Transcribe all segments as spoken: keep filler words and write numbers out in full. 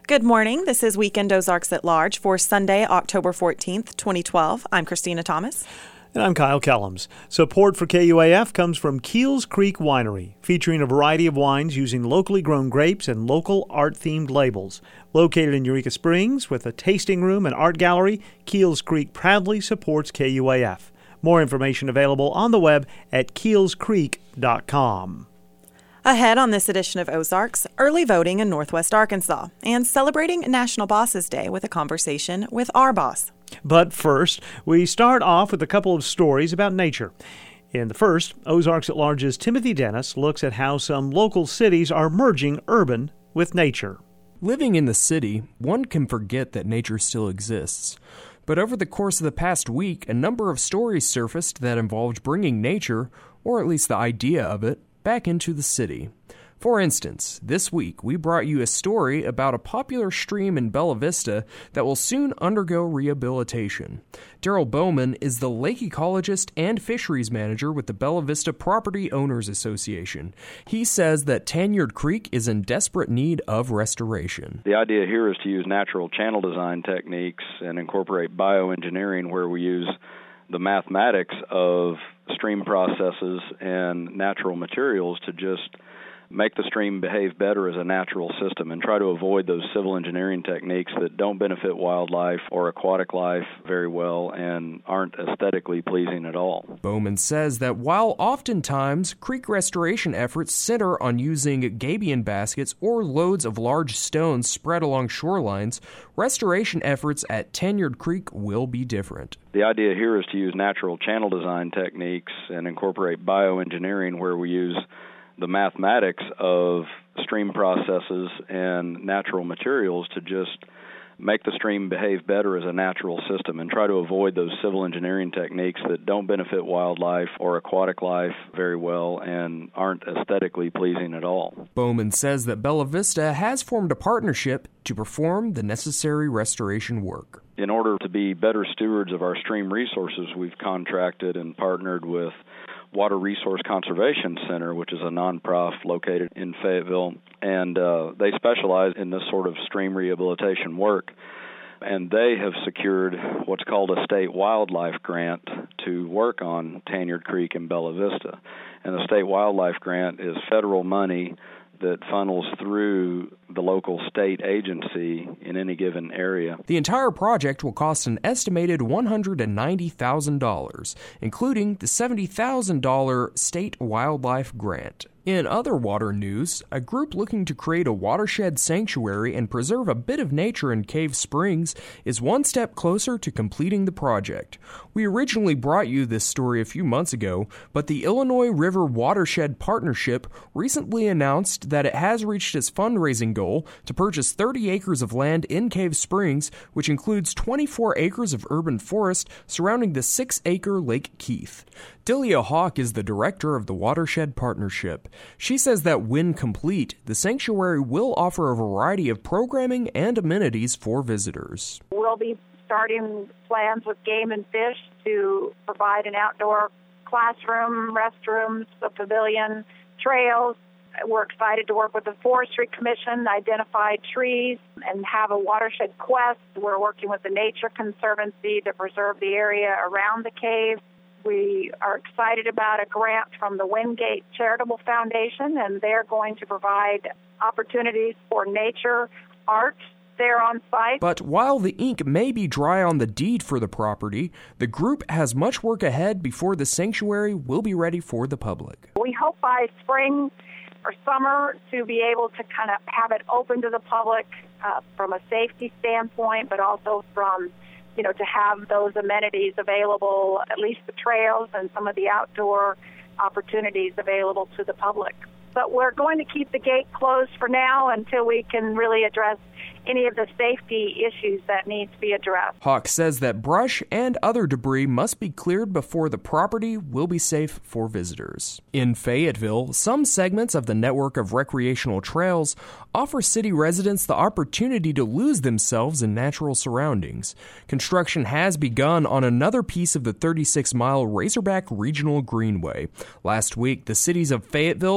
Good morning. This is Weekend Ozarks at Large for Sunday, October fourteenth, twenty twelve. I'm Christina Thomas. And I'm Kyle Kellums. Support for K U A F comes from Keels Creek Winery, featuring a variety of wines using locally grown grapes and local art-themed labels. Located in Eureka Springs with a tasting room and art gallery, Keels Creek proudly supports K U A F. More information available on the web at keels creek dot com. Ahead on this edition of Ozarks, early voting in Northwest Arkansas, and celebrating National Bosses Day with a conversation with our boss. But first, we start off with a couple of stories about nature. In the first, Ozarks at Large's Timothy Dennis looks at how some local cities are merging urban with nature. Living in the city, one can forget that nature still exists. But over the course of the past week, a number of stories surfaced that involved bringing nature, or at least the idea of it, back into the city. For instance, this week we brought you a story about a popular stream in Bella Vista that will soon undergo rehabilitation. Daryl Bowman is the lake ecologist and fisheries manager with the Bella Vista Property Owners Association. He says that Tanyard Creek is in desperate need of restoration. The idea here is to use natural channel design techniques and incorporate bioengineering where we use the mathematics of stream processes and natural materials to just make the stream behave better as a natural system and try to avoid those civil engineering techniques that don't benefit wildlife or aquatic life very well and aren't aesthetically pleasing at all. Bowman says that while oftentimes creek restoration efforts center on using gabion baskets or loads of large stones spread along shorelines, restoration efforts at Tanyard Creek will be different. The idea here is to use natural channel design techniques and incorporate bioengineering where we use the mathematics of stream processes and natural materials to just make the stream behave better as a natural system and try to avoid those civil engineering techniques that don't benefit wildlife or aquatic life very well and aren't aesthetically pleasing at all. Bowman says that Bella Vista has formed a partnership to perform the necessary restoration work. In order to be better stewards of our stream resources, we've contracted and partnered with Water Resource Conservation Center, which is a nonprofit located in Fayetteville, and uh, they specialize in this sort of stream rehabilitation work. And they have secured what's called a state wildlife grant to work on Tanyard Creek in Bella Vista. And the state wildlife grant is federal money that funnels through the local state agency in any given area. The entire project will cost an estimated one hundred ninety thousand dollars, including the seventy thousand dollars state wildlife grant. In other water news, a group looking to create a watershed sanctuary and preserve a bit of nature in Cave Springs is one step closer to completing the project. We originally brought you this story a few months ago, but the Illinois River Watershed Partnership recently announced that it has reached its fundraising goal to purchase thirty acres of land in Cave Springs, which includes twenty-four acres of urban forest surrounding the six-acre Lake Keith. Delia Hawk is the director of the Watershed Partnership. She says that when complete, the sanctuary will offer a variety of programming and amenities for visitors. We'll be starting plans with Game and Fish to provide an outdoor classroom, restrooms, a pavilion, trails. We're excited to work with the Forestry Commission, identify trees, and have a watershed quest. We're working with the Nature Conservancy to preserve the area around the cave. We are excited about a grant from the Wingate Charitable Foundation, and they're going to provide opportunities for nature, art there on site. But while the ink may be dry on the deed for the property, the group has much work ahead before the sanctuary will be ready for the public. We hope by spring or summer to be able to kind of have it open to the public uh, from a safety standpoint, but also from you know, to have those amenities available, at least the trails and some of the outdoor opportunities available to the public. But we're going to keep the gate closed for now until we can really address any of the safety issues that need to be addressed. Hawk says that brush and other debris must be cleared before the property will be safe for visitors. In Fayetteville, some segments of the network of recreational trails offer city residents the opportunity to lose themselves in natural surroundings. Construction has begun on another piece of the thirty-six mile Razorback Regional Greenway. Last week, the cities of Fayetteville and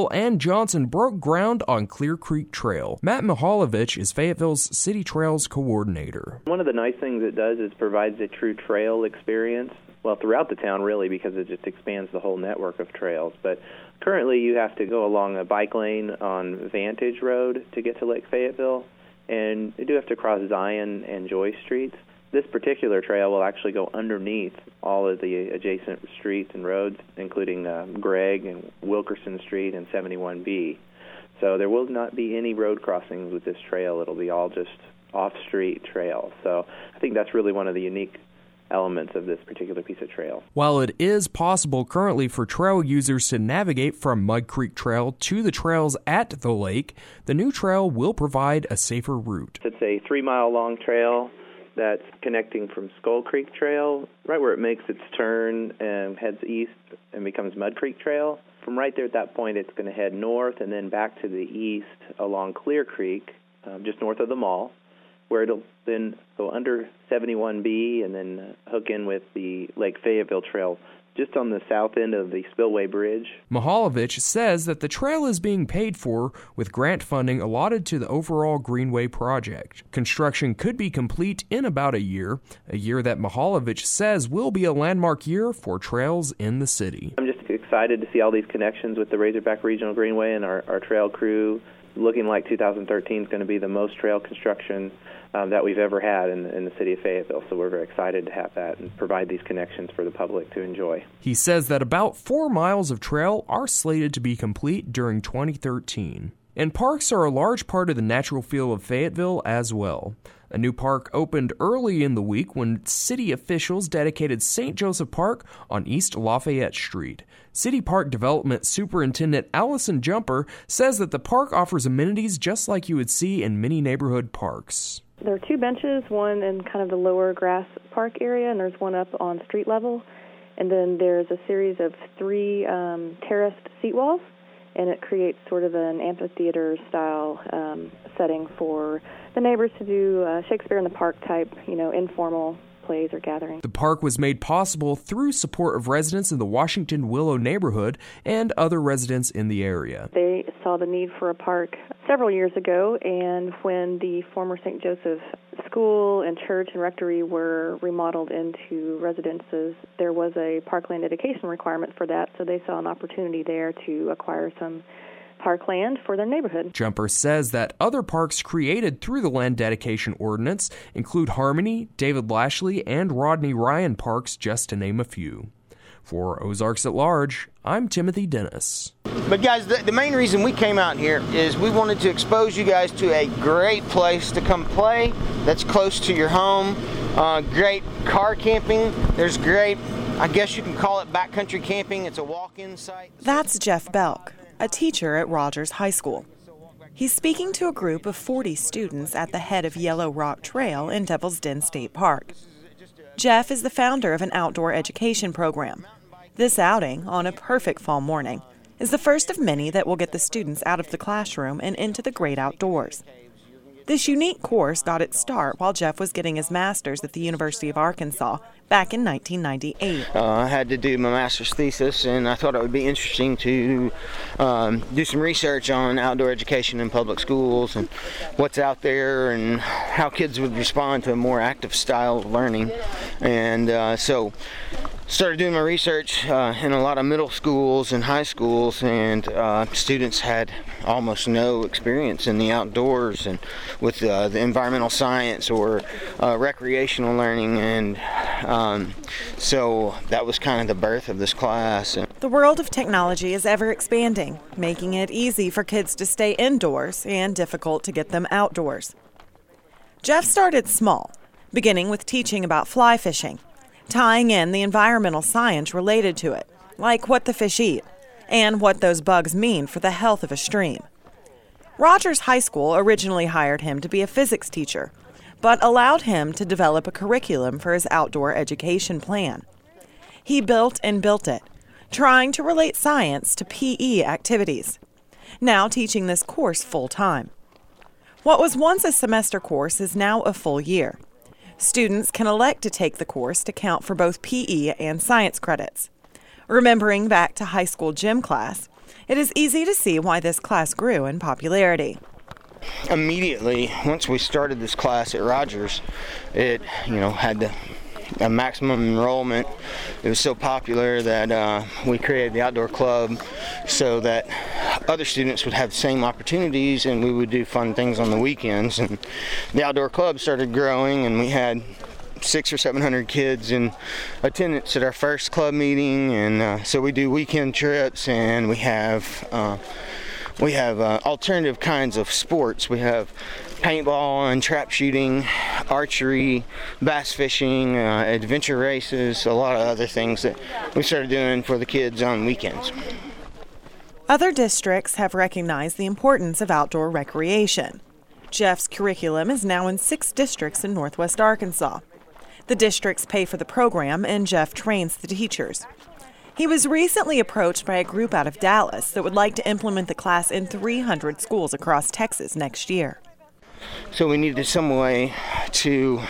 Johnson broke ground on Clear Creek Trail. Matt Mihalovich is Fayetteville's City Trails coordinator. One of the nice things it does is provides a true trail experience, well, throughout the town, really, because it just expands the whole network of trails. But currently, you have to go along a bike lane on Vantage Road to get to Lake Fayetteville, and you do have to cross Zion and Joy Streets. This particular trail will actually go underneath all of the adjacent streets and roads, including uh, Gregg and Wilkerson Street and seventy-one B. So there will not be any road crossings with this trail. It'll be all just off-street trail. So I think that's really one of the unique elements of this particular piece of trail. While it is possible currently for trail users to navigate from Mud Creek Trail to the trails at the lake, the new trail will provide a safer route. It's a three-mile-long trail that's connecting from Skull Creek Trail, right where it makes its turn and heads east and becomes Mud Creek Trail. From right there at that point, it's going to head north and then back to the east along Clear Creek, um, just north of the mall, where it'll then go under seventy-one B and then hook in with the Lake Fayetteville Trail just on the south end of the Spillway Bridge. Mihalovich says that the trail is being paid for with grant funding allotted to the overall Greenway project. Construction could be complete in about a year, a year that Mihalovich says will be a landmark year for trails in the city. I'm just excited to see all these connections with the Razorback Regional Greenway and our, our trail crew. Looking like two thousand thirteen is going to be the most trail construction um, that we've ever had in, in the city of Fayetteville. So we're very excited to have that and provide these connections for the public to enjoy. He says that about four miles of trail are slated to be complete during twenty thirteen. And parks are a large part of the natural feel of Fayetteville as well. A new park opened early in the week when city officials dedicated Saint Joseph Park on East Lafayette Street. City Park Development Superintendent Allison Jumper says that the park offers amenities just like you would see in many neighborhood parks. There are two benches, one in kind of the lower grass park area, and there's one up on street level. And then there's a series of three um, terraced seat walls, and it creates sort of an amphitheater-style um, setting for the neighbors to do uh, Shakespeare in the Park type, you know, informal plays or gatherings. The park was made possible through support of residents in the Washington Willow neighborhood and other residents in the area. They saw the need for a park several years ago, and when the former Saint Joseph School and church and rectory were remodeled into residences, there was a parkland dedication requirement for that, so they saw an opportunity there to acquire some parkland for their neighborhood. Jumper says that other parks created through the land dedication ordinance include Harmony, David Lashley, and Rodney Ryan parks, just to name a few. For Ozarks at Large, I'm Timothy Dennis. But guys, the, the main reason we came out here is we wanted to expose you guys to a great place to come play that's close to your home. Uh, great car camping. There's great, I guess you can call it backcountry camping. It's a walk-in site. That's Jeff Belk, a teacher at Rogers High School. He's speaking to a group of forty students at the head of Yellow Rock Trail in Devil's Den State Park. Jeff is the founder of an outdoor education program. This outing, on a perfect fall morning, is the first of many that will get the students out of the classroom and into the great outdoors. This unique course got its start while Jeff was getting his master's at the University of Arkansas back in nineteen ninety-eight. Uh, I had to do my master's thesis, and I thought it would be interesting to um, do some research on outdoor education in public schools and what's out there and how kids would respond to a more active style of learning. And uh, so started doing my research uh, in a lot of middle schools and high schools, and uh, students had almost no experience in the outdoors and with uh, the environmental science or uh, recreational learning, and um, so that was kind of the birth of this class. The world of technology is ever expanding, making it easy for kids to stay indoors and difficult to get them outdoors. Jeff started small, beginning with teaching about fly fishing, tying in the environmental science related to it, like what the fish eat and what those bugs mean for the health of a stream. Rogers High School originally hired him to be a physics teacher, but allowed him to develop a curriculum for his outdoor education plan. He built and built it, trying to relate science to P E activities, now teaching this course full-time. What was once a semester course is now a full year. Students can elect to take the course to count for both P E and science credits. Remembering back to high school gym class, It is easy to see why this class grew in popularity. Immediately, once we started this class at Rogers, it, you know, had the, a maximum enrollment. It was so popular that uh, we created the outdoor club so that other students would have the same opportunities, and we would do fun things on the weekends. And the outdoor club started growing, and we had six or seven hundred kids in attendance at our first club meeting. And uh, so we do weekend trips, and we have. Uh, We have uh, alternative kinds of sports. We have paintball and trap shooting, archery, bass fishing, uh, adventure races, a lot of other things that we started doing for the kids on weekends. Other districts have recognized the importance of outdoor recreation. Jeff's curriculum is now in six districts in Northwest Arkansas. The districts pay for the program, and Jeff trains the teachers. He was recently approached by a group out of Dallas that would like to implement the class in three hundred schools across Texas next year. So we needed some way to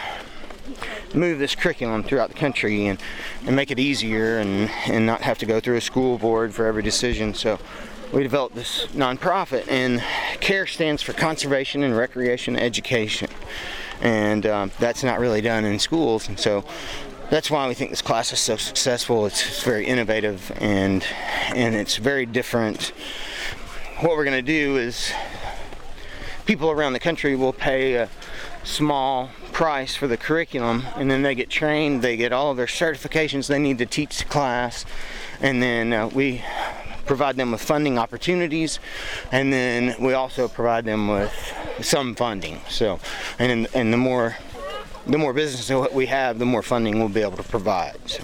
move this curriculum throughout the country and, and make it easier and, and not have to go through a school board for every decision. So we developed this nonprofit, and CARE stands for Conservation and Recreation Education. And um, that's not really done in schools, and so that's why we think this class is so successful. It's, it's very innovative, and and it's very different. What we're going to do is people around the country will pay a small price for the curriculum, and then they get trained, they get all of their certifications they need to teach the class, and then uh, we provide them with funding opportunities, and then we also provide them with some funding. So, and and the more The more business that we have, the more funding we'll be able to provide. So.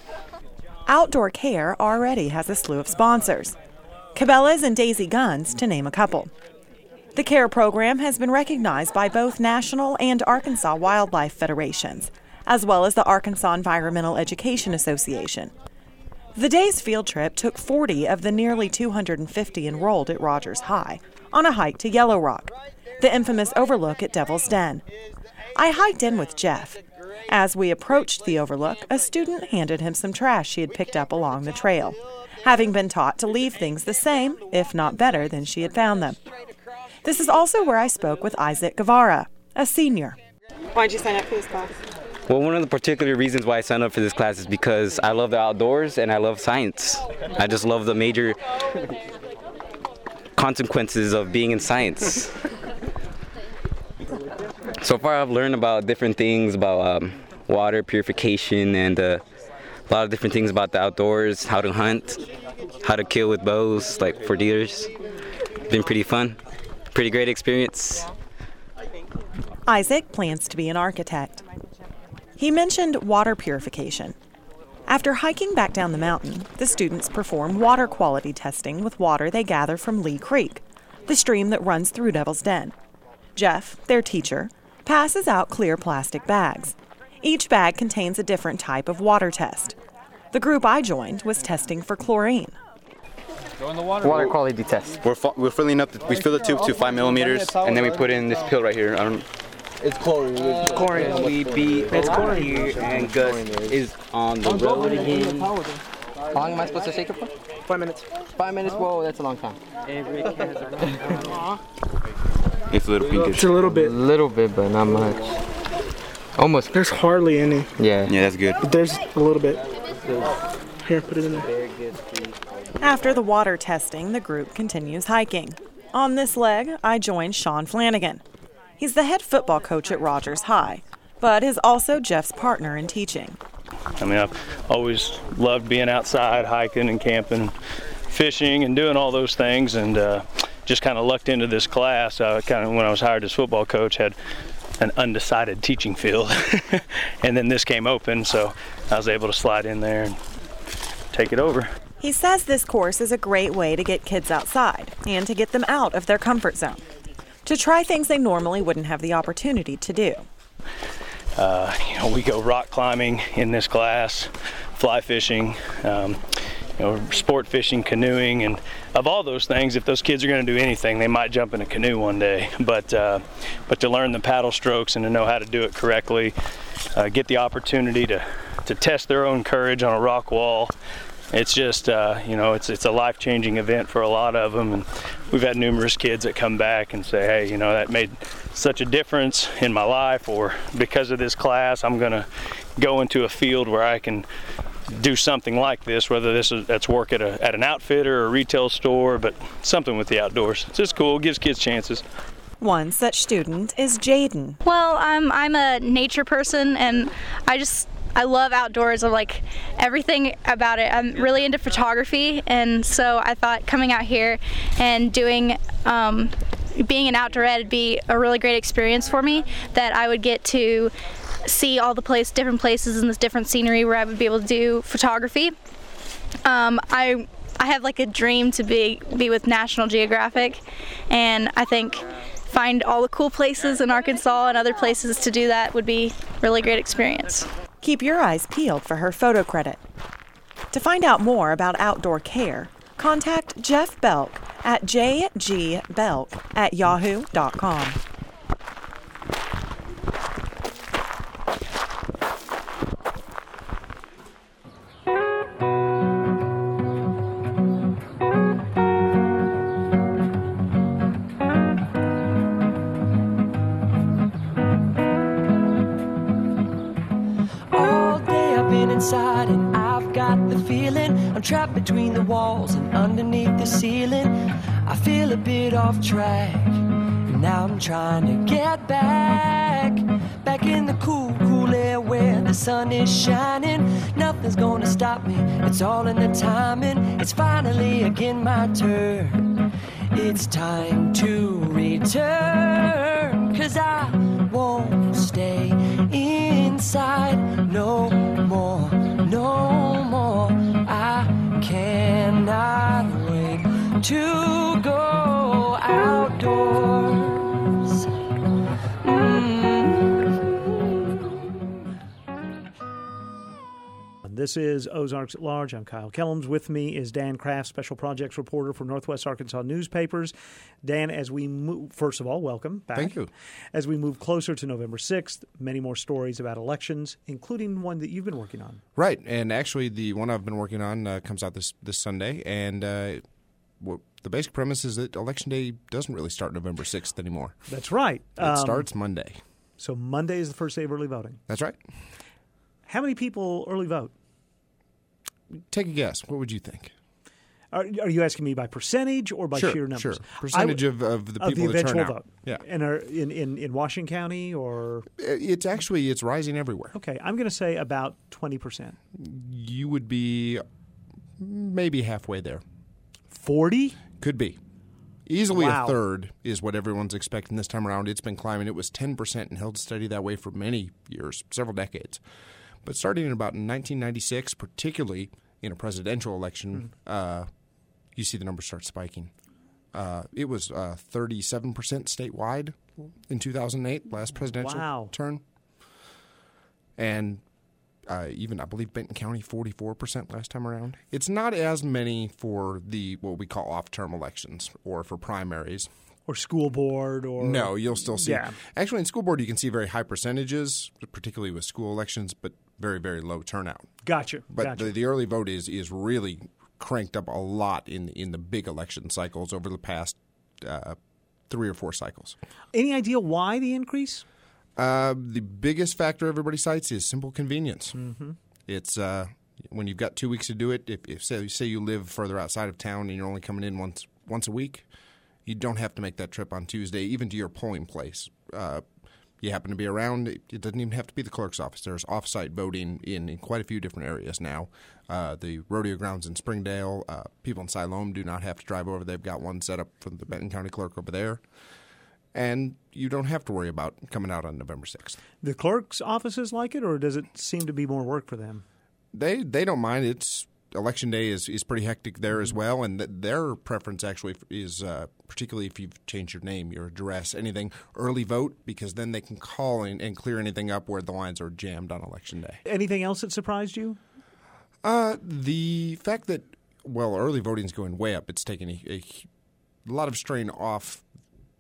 Outdoor Care already has a slew of sponsors, Cabela's and Daisy Guns, to name a couple. The CARE program has been recognized by both National and Arkansas Wildlife Federations, as well as the Arkansas Environmental Education Association. The day's field trip took forty of the nearly two hundred fifty enrolled at Rogers High on a hike to Yellow Rock, the infamous overlook at Devil's Den. I hiked in with Jeff. As we approached the overlook, a student handed him some trash she had picked up along the trail, having been taught to leave things the same, if not better, than she had found them. This is also where I spoke with Isaac Guevara, a senior. Why did you sign up for this class? Well, one of the particular reasons why I signed up for this class is because I love the outdoors and I love science. I just love the major consequences of being in science. So far, I've learned about different things about um, water purification and uh, a lot of different things about the outdoors, how to hunt, how to kill with bows, like for deers. Been pretty fun, pretty great experience. Isaac plans to be an architect. He mentioned water purification. After hiking back down the mountain, the students perform water quality testing with water they gather from Lee Creek, the stream that runs through Devil's Den. Jeff, their teacher, passes out clear plastic bags. Each bag contains a different type of water test. The group I joined was testing for chlorine. Water quality test. We're, we're filling up, the, we fill the tube to five millimeters, and then we put in this pill right here. I don't, It's chlorine. It's chlorine. We beat it's chlorine here, and Gus is on the road again. How long am I supposed to shake it for? Five minutes. Five minutes? Whoa, that's a long time. It's a little pinkish. It's a little bit. A little bit, but not much. Almost. There's hardly any. Yeah. Yeah, that's good. But there's a little bit. Here, put it in there. After the water testing, the group continues hiking. On this leg, I joined Sean Flanagan. He's the head football coach at Rogers High, but is also Jeff's partner in teaching. I mean, I've always loved being outside, hiking and camping, fishing and doing all those things, and uh, just kind of lucked into this class. I kind of, when I was hired as football coach, had an undecided teaching field, and then this came open, so I was able to slide in there and take it over. He says this course is a great way to get kids outside and to get them out of their comfort zone, to try things they normally wouldn't have the opportunity to do. Uh, you know, we go rock climbing in this class, fly fishing, um, you know, sport fishing, canoeing, and of all those things, if those kids are going to do anything, they might jump in a canoe one day. But uh, but to learn the paddle strokes and to know how to do it correctly, uh, get the opportunity to to test their own courage on a rock wall, it's just, uh, you know, it's it's a life-changing event for a lot of them. And we've had numerous kids that come back and say, hey, you know, that made such a difference in my life, or because of this class, I'm going to go into a field where I can do something like this, whether this is that's work at a at an outfitter or a retail store, but something with the outdoors. It's just cool. It gives kids chances. One such student is Jaden. Well, um, I'm a nature person, and I just I love outdoors. I like everything about it. I'm really into photography, and so I thought coming out here and doing um, being an outdoor ed would be a really great experience for me, that I would get to see all the place, different places in this different scenery where I would be able to do photography. Um, I I have like a dream to be be with National Geographic, and I think find all the cool places in Arkansas and other places to do that would be a really great experience. Keep your eyes peeled for her photo credit. To find out more about outdoor care, contact Jeff Belk at j g belk at yahoo dot com. Inside, and I've got the feeling I'm trapped between the walls and underneath the ceiling. I feel a bit off track, and now I'm trying to get back back in the cool, cool air where the sun is shining. Nothing's gonna stop me, it's all in the timing. It's finally again my turn. It's time to return, 'cause I won't stay inside no more, no more. I cannot wait to go outdoors. Mm. This is Ozarks at Large. I'm Kyle Kellums. With me is Dan Kraft, Special Projects Reporter for Northwest Arkansas Newspapers. Dan, as we move, first of all, welcome back. Thank you. As we move closer to November sixth, many more stories about elections, including one that you've been working on. Right, and actually the one I've been working on uh, comes out this, this Sunday, and uh, well, the basic premise is that Election Day doesn't really start November sixth anymore. That's right. It Um, starts Monday. So Monday is the first day of early voting. That's right. How many people early vote? Take a guess. What would you think? Are, are you asking me by percentage or by sure, sheer numbers? Sure, percentage I, of, of the of people the that eventual turn out. vote. Yeah, and are in, in, in Washington County or it's actually it's rising everywhere. Okay, I'm going to say about twenty percent. You would be maybe halfway there. Forty could be. Easily wow. a third is what everyone's expecting this time around. It's been climbing. It was ten percent and held steady that way for many years, several decades. But starting in about nineteen ninety-six, particularly in a presidential election, mm-hmm. uh, you see the numbers start spiking. Uh, it was uh, thirty-seven percent statewide in two thousand eight, last presidential wow. turn. And uh, even, I believe, Benton County, forty-four percent last time around. It's not as many for the what we call off-term elections or for primaries. Or school board or... No, you'll still see. Yeah. Actually, in school board, you can see very high percentages, particularly with school elections, but very, very low turnout. Gotcha. But gotcha. The, the early vote is is really cranked up a lot in in the big election cycles over the past uh, three or four cycles. Any idea why the increase? Uh, the biggest factor everybody cites is simple convenience. Mm-hmm. It's uh, when you've got two weeks to do it. If, if say, say you live further outside of town and you're only coming in once once a week, you don't have to make that trip on Tuesday, even to your polling place. Uh, you happen to be around, it, it doesn't even have to be the clerk's office. There's off-site voting in, in quite a few different areas now. Uh, the rodeo grounds in Springdale, uh, people in Siloam do not have to drive over. They've got one set up for the Benton County clerk over there. And you don't have to worry about coming out on November sixth. The clerk's offices like it, or does it seem to be more work for them? They they don't mind. It's Election Day is, is pretty hectic there as well, and th- their preference actually is uh, particularly if you've changed your name, your address, anything, early vote, because then they can call in and clear anything up where the lines are jammed on Election Day. Anything else that surprised you? Uh, the fact that, well, early voting is going way up. It's taking a, a, a lot of strain off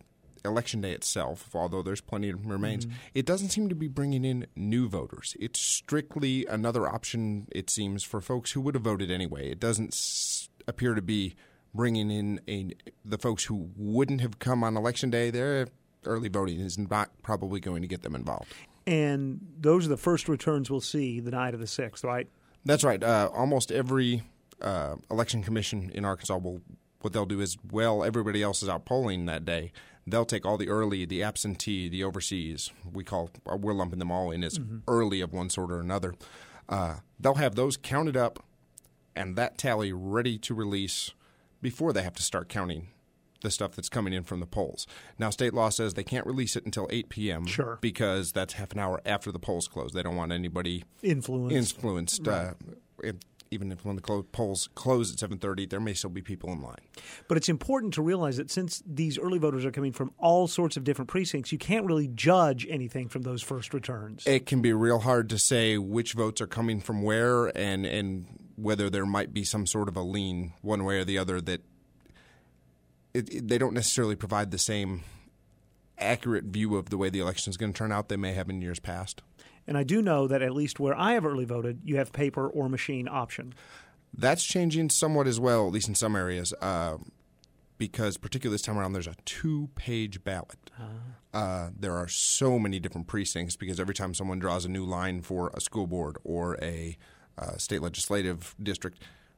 election day itself, although there's plenty of remains, Mm-hmm. it doesn't seem to be bringing in new voters. It's strictly another option, it seems, for folks who would have voted anyway. It doesn't s- appear to be bringing in a, the folks who wouldn't have come on election day. Their early voting is not probably going to get them involved. And those are the first returns we'll see the night of the sixth, right? That's right. Uh, almost every uh, election commission in Arkansas will, what they'll do is, well, everybody else is out polling that day. They'll take all the early, the absentee, the overseas. We call we're lumping them all in as Mm-hmm. early of one sort or another. Uh, they'll have those counted up, and that tally ready to release before they have to start counting the stuff that's coming in from the polls. Now, state law says they can't release it until eight p.m. Sure. because that's half an hour after the polls close. They don't want anybody Influenced. influenced. Right. Uh, if, even if when the clo- polls close at seven thirty, there may still be people in line. But it's important to realize that since these early voters are coming from all sorts of different precincts, you can't really judge anything from those first returns. It can be real hard to say which votes are coming from where and, and whether there might be some sort of a lean one way or the other that it, it, they don't necessarily provide the same accurate view of the way the election is going to turn out they may have in years past. And I do know that at least where I have early voted, you have paper or machine option. That's changing somewhat as well, at least in some areas, uh, because particularly this time around there's a two-page ballot. Uh, Uh, there are so many different precincts because every time someone draws a new line for a school board or a uh, state legislative district,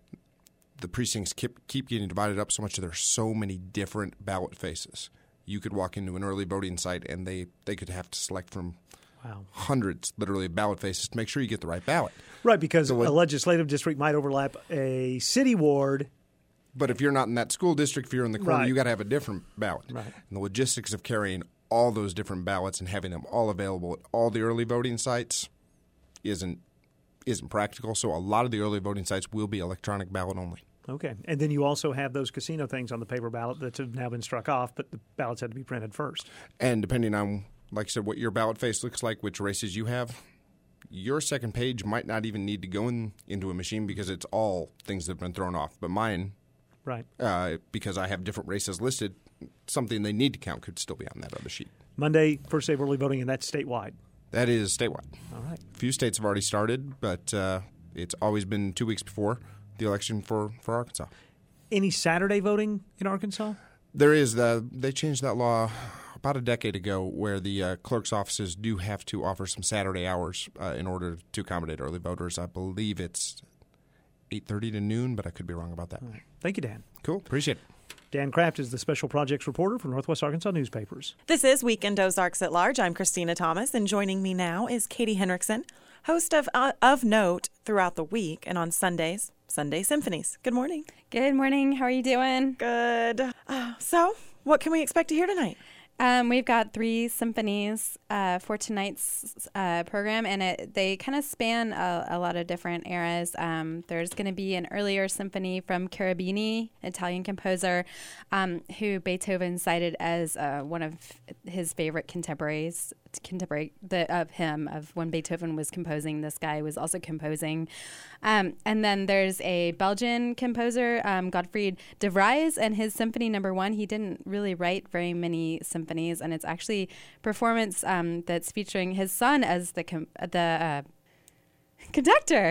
the precincts keep, keep getting divided up so much that there are so many different ballot faces. You could walk into an early voting site and they, they could have to select from wow. hundreds, literally, ballot faces to make sure you get the right ballot. Right, because So a what- legislative district might overlap a city ward. But if you're not in that school district, if you're in the corner, Right. you got to have a different ballot. Right. And the logistics of carrying all those different ballots and having them all available at all the early voting sites isn't isn't practical. So a lot of the early voting sites will be electronic ballot only. Okay. And then you also have those casino things on the paper ballot that have now been struck off, but the ballots had to be printed first. And depending on, like I said, what your ballot face looks like, which races you have, your second page might not even need to go in, into a machine because it's all things that have been thrown off. But mine, Right. uh, because I have different races listed, something they need to count could still be on that other sheet. Monday, first day of early voting, and that's statewide. That is statewide. All right. A few states have already started, but uh, it's always been two weeks before the election for, for Arkansas. Any Saturday voting in Arkansas? There is. The, they changed that law about a decade ago where the uh, clerk's offices do have to offer some Saturday hours uh, in order to accommodate early voters. I believe it's eight thirty to noon, but I could be wrong about that. All right. Thank you, Dan. Cool. Appreciate it. Dan Kraft is the special projects reporter for Northwest Arkansas Newspapers. This is Weekend Ozarks at Large. I'm Christina Thomas, and joining me now is Katie Henriksen, host of uh, of Note throughout the week and on Sundays, Sunday Symphonies. Good morning. Good morning. How are you doing? Good. Uh, so, what can we expect to hear tonight? Um, we've got three symphonies uh, for tonight's uh, program, and it, they kind of span a, a lot of different eras. Um, there's going to be an earlier symphony from Cherubini, Italian composer, um, who Beethoven cited as uh, one of his favorite contemporaries. Contemporary the, of him of when Beethoven was composing. This guy was also composing, um, and then there's a Belgian composer, um, Gottfried de Vries, and his Symphony Number One. He didn't really write very many symphonies, and it's actually performance um, that's featuring his son as the com- the uh, conductor.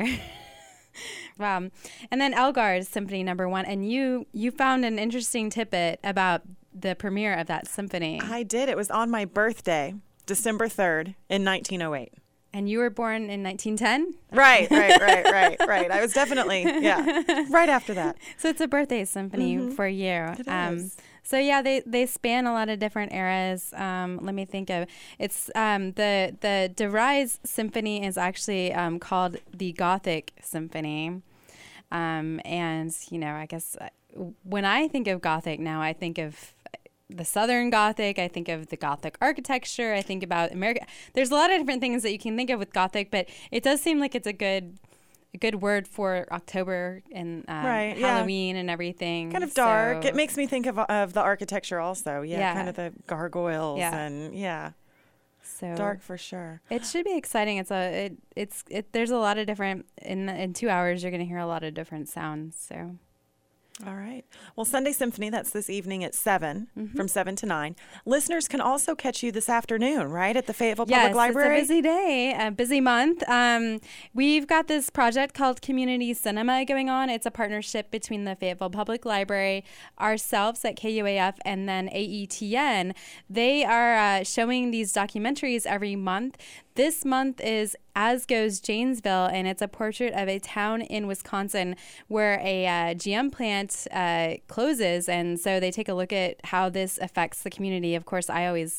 Wow. And then Elgar's Symphony Number One, and you you found an interesting tidbit about the premiere of that symphony. I did. It was on my birthday, December third, in nineteen oh eight. And you were born in nineteen ten? Right, right, right, right, right. I was definitely, yeah, right after that. So it's a birthday symphony Mm-hmm. for you. It um, is. So yeah, they, they span a lot of different eras. Um, let me think of it's um, the the de Vries symphony is actually um, called the Gothic Symphony, um, and you know I guess when I think of Gothic now, I think of the Southern Gothic. I think of the Gothic architecture. I think about America. There's a lot of different things that you can think of with Gothic, but it does seem like it's a good. A good word for October and um, Right, yeah. Halloween and everything. Kind of dark. So- It makes me think of of the architecture also. Yeah, Yeah. kind of the gargoyles Yeah. and yeah, So dark for sure. It should be exciting. It's a it it's it. There's a lot of different in in two hours. You're going to hear a lot of different sounds. So All right. Well, Sunday Symphony, that's this evening at seven, Mm-hmm. from seven to nine. Listeners can also catch you this afternoon, right, at the Fayetteville yes, Public Library? It's a busy day, a busy month. Um, we've got this project called Community Cinema going on. It's a partnership between the Fayetteville Public Library, ourselves at K U A F, and then A E T N. They are uh, showing these documentaries every month. This month is As Goes Janesville, and it's a portrait of a town in Wisconsin where a uh, G M plant uh, closes, and so they take a look at how this affects the community. Of course, I always,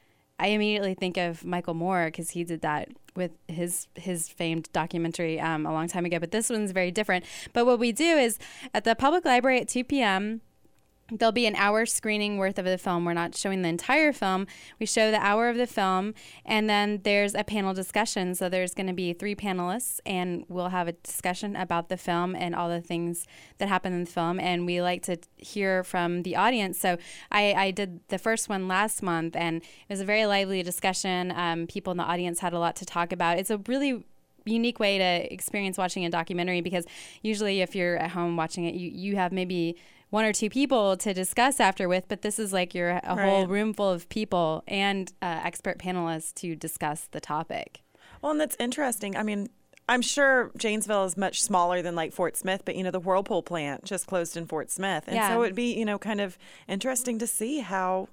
I immediately think of Michael Moore because he did that with his his famed documentary um, a long time ago, but this one's very different. But what we do is at the public library at two p.m., there'll be an hour screening worth of the film. We're not showing the entire film. We show the hour of the film, and then there's a panel discussion. So there's going to be three panelists, and we'll have a discussion about the film and all the things that happen in the film. And we like to hear from the audience. So I, I did the first one last month, and it was a very lively discussion. Um, people in the audience had a lot to talk about. It's a really unique way to experience watching a documentary, because usually if you're at home watching it, you, you have maybe one or two people to discuss after with, but this is like you're a Right. whole room full of people and uh, expert panelists to discuss the topic. Well, and that's interesting. I mean, I'm sure Janesville is much smaller than like Fort Smith, but, you know, the Whirlpool plant just closed in Fort Smith. And Yeah. so it'd be, you know, kind of interesting to see how,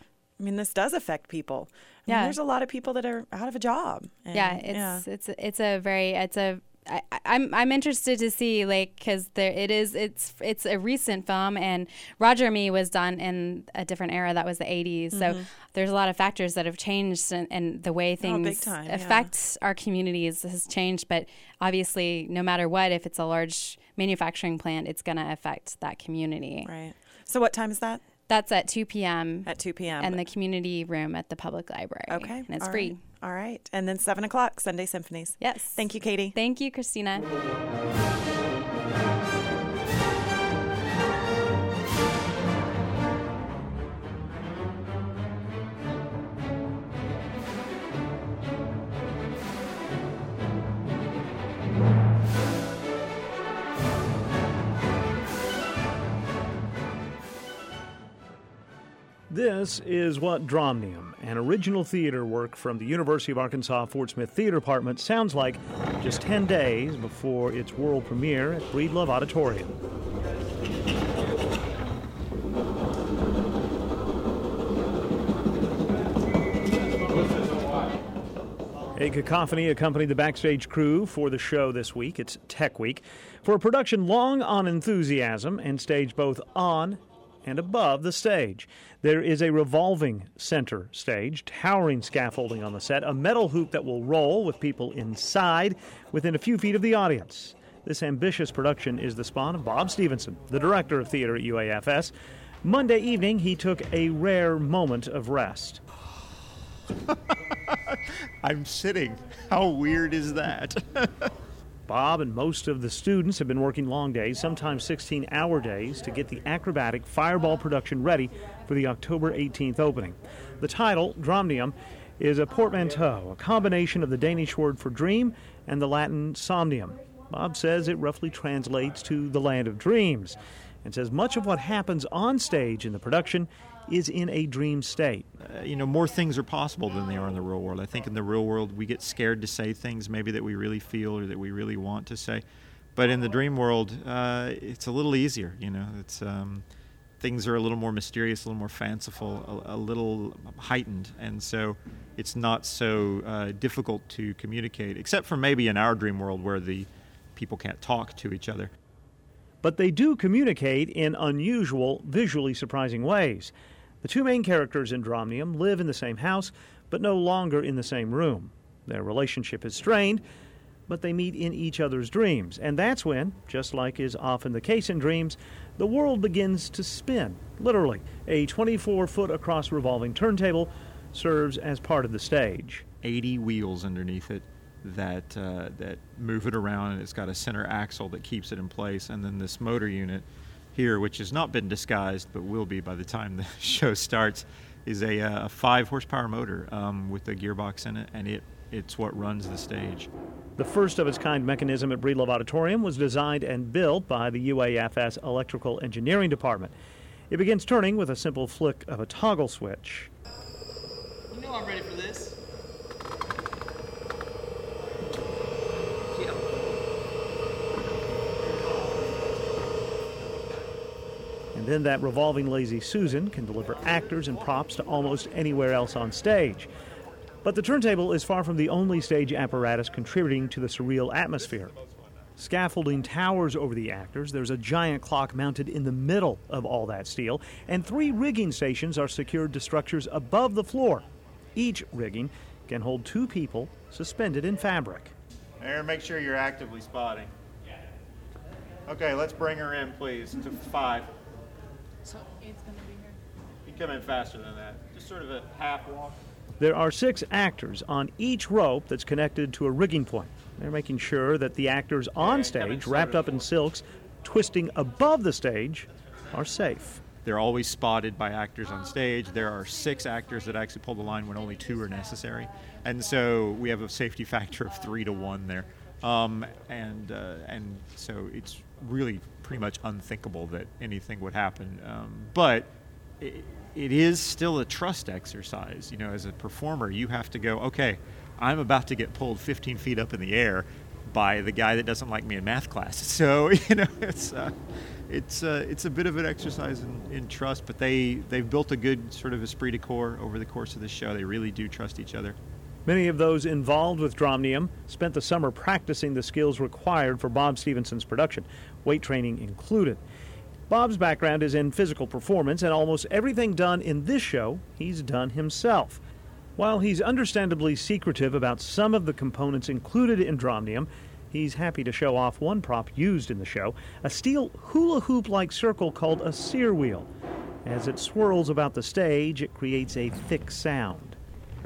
I mean, this does affect people. I mean, Yeah. there's a lot of people that are out of a job. And, yeah, it's it's it's a very it's a I, I'm I'm interested to see, like, because there it is it's it's a recent film, and Roger Me was done in a different era, that was the eighties. So Mhm. there's a lot of factors that have changed, and, and the way Oh, big things time, yeah. affect our communities has changed. But obviously, no matter what, if it's a large manufacturing plant, it's going to affect that community. Right. So what time is that? That's at two p.m. At two p.m. in the community room at the public library. Okay. And it's all free. right. All right. And then seven o'clock, Sunday Symphonies. Yes. Thank you, Katie. Thank you, Christina. This is what Dromnium, an original theater work from the University of Arkansas Fort Smith Theater Department, sounds like just ten days before its world premiere at Breedlove Auditorium. A cacophony accompanied the backstage crew for the show this week. It's Tech Week. For a production long on enthusiasm and staged both on and above the stage. There is a revolving center stage, towering scaffolding on the set, a metal hoop that will roll with people inside within a few feet of the audience. This ambitious production is the spawn of Bob Stevenson, the director of theater at U A F S. Monday evening, he took a rare moment of rest. I'm sitting. How weird is that? Bob and most of the students have been working long days, sometimes sixteen-hour days, to get the acrobatic Fireball production ready for the October eighteenth opening. The title, Dromnium, is a portmanteau, a combination of the Danish word for dream and the Latin somnium. Bob says it roughly translates to the land of dreams, and says much of what happens on stage in the production is in a dream state. Uh, you know, more things are possible than they are in the real world. I think in the real world we get scared to say things maybe that we really feel or that we really want to say. But in the dream world, uh, it's a little easier, you know. It's um, things are a little more mysterious, a little more fanciful, a, a little heightened. And so it's not so uh, difficult to communicate, except for maybe in our dream world where the people can't talk to each other. But they do communicate in unusual, visually surprising ways. The two main characters in Dromnium live in the same house, but no longer in the same room. Their relationship is strained, but they meet in each other's dreams. And that's when, just like is often the case in dreams, the world begins to spin. Literally, a twenty-four foot across revolving turntable serves as part of the stage. eighty wheels underneath it that uh, that move it around, and it's got a center axle that keeps it in place, and then this motor unit here, which has not been disguised but will be by the time the show starts, is a, a five horsepower motor um, with a gearbox in it, and it it's what runs the stage. The first-of-its-kind mechanism at Breedlove Auditorium was designed and built by the U A F S Electrical Engineering Department. It begins turning with a simple flick of a toggle switch. You know I'm ready for this. And then that revolving Lazy Susan can deliver actors and props to almost anywhere else on stage. But the turntable is far from the only stage apparatus contributing to the surreal atmosphere. Scaffolding towers over the actors, there's a giant clock mounted in the middle of all that steel, and three rigging stations are secured to structures above the floor. Each rigging can hold two people suspended in fabric. Aaron, make sure you're actively spotting. Okay, let's bring her in, please, to five. So it's going to be here. You can come in faster than that. Just sort of a half walk. There are six actors on each rope that's connected to a rigging point. They're making sure that the actors on stage, wrapped up in silks, twisting above the stage, are safe. They're always spotted by actors on stage. There are six actors that actually pull the line when only two are necessary. And so we have a safety factor of three to one there. Um, and uh, and so it's really pretty much unthinkable that anything would happen. Um, but it, it is still a trust exercise. You know, as a performer, you have to go, okay, I'm about to get pulled fifteen feet up in the air by the guy that doesn't like me in math class. So, you know, it's uh, it's uh, it's a bit of an exercise in, in trust, but they, they've built a good sort of esprit de corps over the course of the show. They really do trust each other. Many of those involved with Dromnium spent the summer practicing the skills required for Bob Stevenson's production, weight training included. Bob's background is in physical performance, and almost everything done in this show he's done himself. While he's understandably secretive about some of the components included in Dromnium, he's happy to show off one prop used in the show, a steel hula hoop-like circle called a sear wheel. As it swirls about the stage, it creates a thick sound.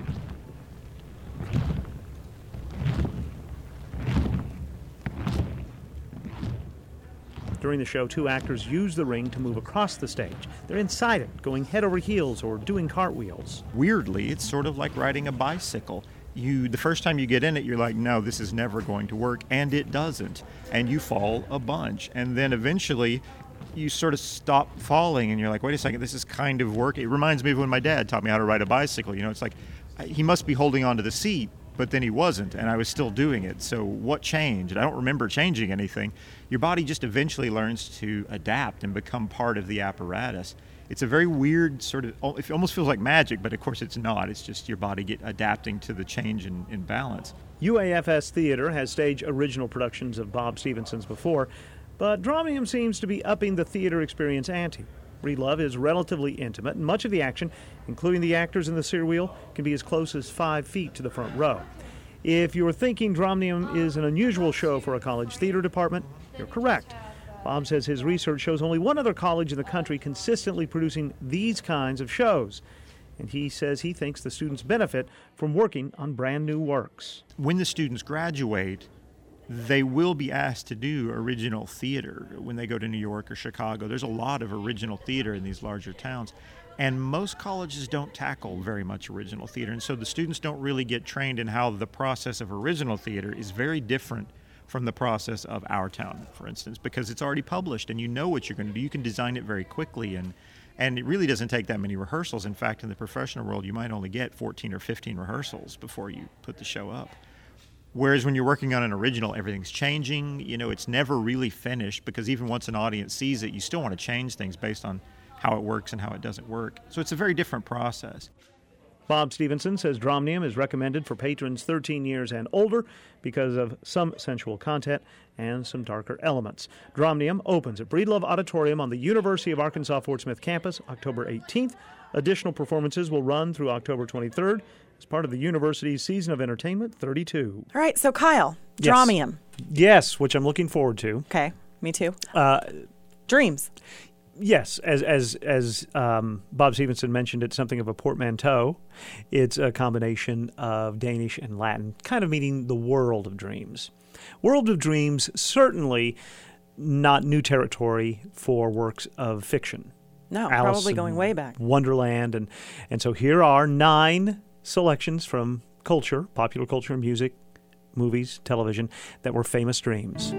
During the show, two actors use the ring to move across the stage. They're inside it, going head over heels or doing cartwheels. Weirdly, it's sort of like riding a bicycle. You, the first time you get in it, you're like, no, this is never going to work, and it doesn't. And you fall a bunch. And then eventually, you sort of stop falling, and you're like, wait a second, this is kind of work. It reminds me of when my dad taught me how to ride a bicycle. You know, it's like, he must be holding onto the seat, but then he wasn't, and I was still doing it. So what changed? I don't remember changing anything. Your body just eventually learns to adapt and become part of the apparatus. It's a very weird sort of, it almost feels like magic, but of course it's not. It's just your body get adapting to the change in, in balance. U A F S Theater has staged original productions of Bob Stevenson's before, but Dromnium seems to be upping the theater experience ante. Breedlove is relatively intimate, and much of the action, including the actors in the sear wheel, can be as close as five feet to the front row. If you're thinking Dromnium is an unusual show for a college theater department, you're correct. Bob says his research shows only one other college in the country consistently producing these kinds of shows. And he says he thinks the students benefit from working on brand new works. When the students graduate, they will be asked to do original theater when they go to New York or Chicago. There's a lot of original theater in these larger towns, and most colleges don't tackle very much original theater, and so the students don't really get trained in how the process of original theater is very different from the process of Our Town, for instance, because it's already published and you know what you're going to do. You can design it very quickly, and and it really doesn't take that many rehearsals. In fact, in the professional world, you might only get fourteen or fifteen rehearsals before you put the show up. Whereas when you're working on an original, everything's changing. You know, it's never really finished, because even once an audience sees it, you still want to change things based on how it works and how it doesn't work. So it's a very different process. Bob Stevenson says Dromnium is recommended for patrons thirteen years and older because of some sensual content and some darker elements. Dromnium opens at Breedlove Auditorium on the University of Arkansas-Fort Smith campus October eighteenth. Additional performances will run through October twenty-third as part of the university's season of entertainment thirty-two. All right, so Kyle, Yes. Dromnium. Yes, which I'm looking forward to. Okay, me too. Uh, Dreams. Yes, as as as um, Bob Stevenson mentioned, it's something of a portmanteau. It's a combination of Danish and Latin, kind of meaning the world of dreams. World of Dreams, certainly not new territory for works of fiction. No, Alice probably going in way back. Wonderland, and and so here are nine selections from culture, popular culture and music, movies, television, that were famous dreams.